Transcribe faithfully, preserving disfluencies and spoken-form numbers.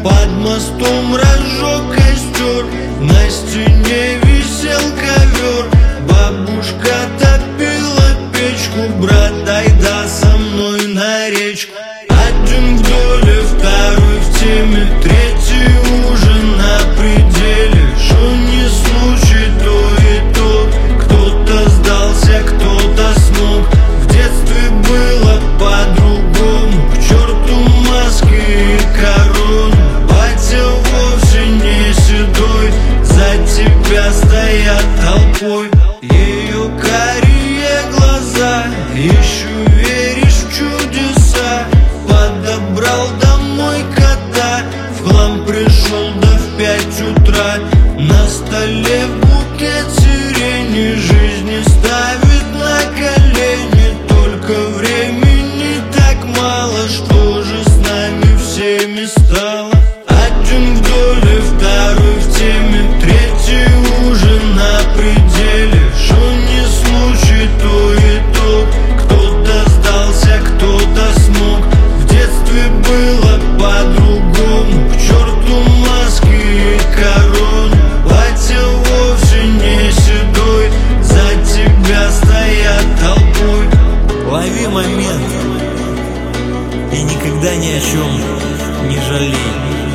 Под мостом разжег костер, на стене висел ковер. Бабушка топила печку, брат, айда со мной на речку. Один в доле, второй в теме, третий уже на пределе. Шо не случай, то и то, кто-то сдался, кто-то смог. В детстве было по-другому, к черту маски и корону. Батя вовсе не седой, за тебя стоят толпой. Ее карие глаза, еще веришь в чудеса. Подобрал домой кота, в хлам пришел да в пять утра. На столе букет сирени, жизни ставит на колени. Только времени так мало, что же с нами всеми стало? Один в доле, второй в теме, третий уже на пределе. Шо не случай, то и то, кто-то сдался, кто-то смог. В детстве было по-другому, к черту маски и корону. Батя вовсе не седой, за тебя стоят толпой. Лови момент и никогда ни о чем не жалей.